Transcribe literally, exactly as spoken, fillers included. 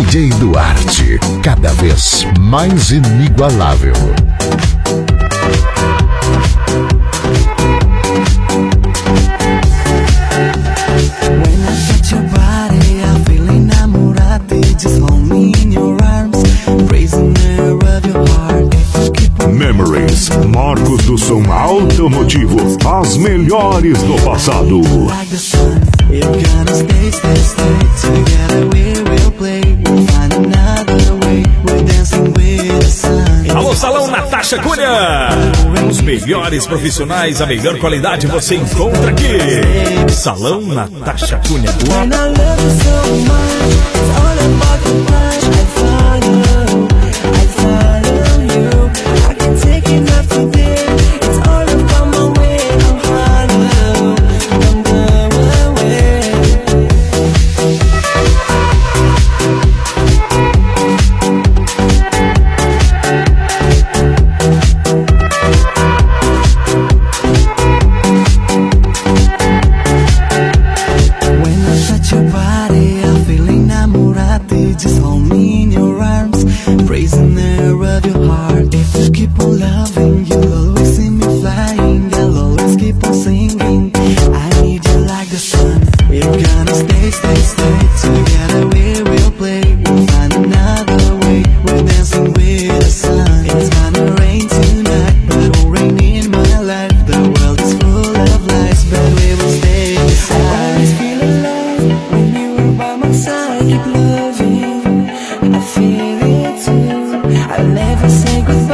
D J Duarte, cada vez mais inigualável. Memories, marcos do som automotivo, as melhores do passado. Alô, Salão Natasha Cunha. Os melhores profissionais, a melhor qualidade você encontra aqui. Salão Natasha Cunha. I'll never say goodbye.